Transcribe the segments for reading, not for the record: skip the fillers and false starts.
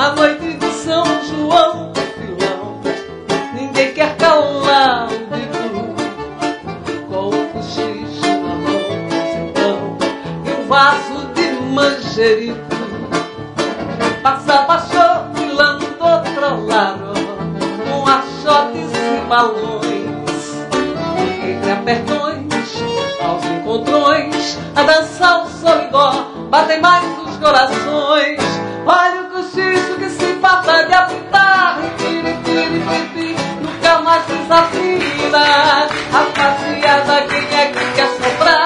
A noite de São João tem filão, ninguém quer calar o bico. Com o cochicho na mão, então, e um vaso de manjericão. Passava chofilando do outro lado, com achotes e balões, entre apertões, aos encontrões, a dançar o solidó, batem mais os corações. Olha o cochicho que se farta de apitar, piri, nunca mais desafina. Rapaziada, quem é que quer soprar?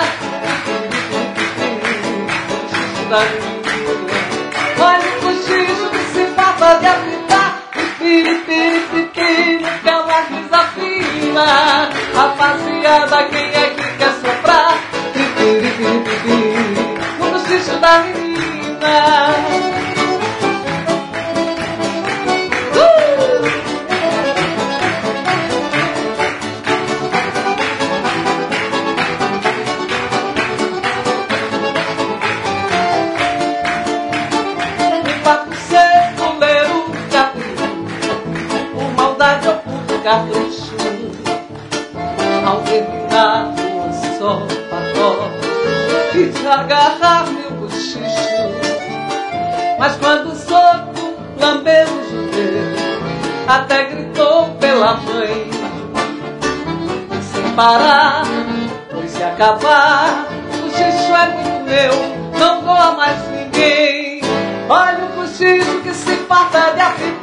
Cochicho da menina. Olha o cochicho que se farta de apitar, piri, nunca mais desafina. Rapaziada, quem é que quer soprar? No cochicho da menina. Capricho, ao terminar uma só pató, quis agarrar meu cochicho, mas quando o soco lambeu o judeu, até gritou pela mãe. E sem parar, pois se acabar, o cochicho é muito meu, não doa mais ninguém. Olha o cochicho que se farta de afinar.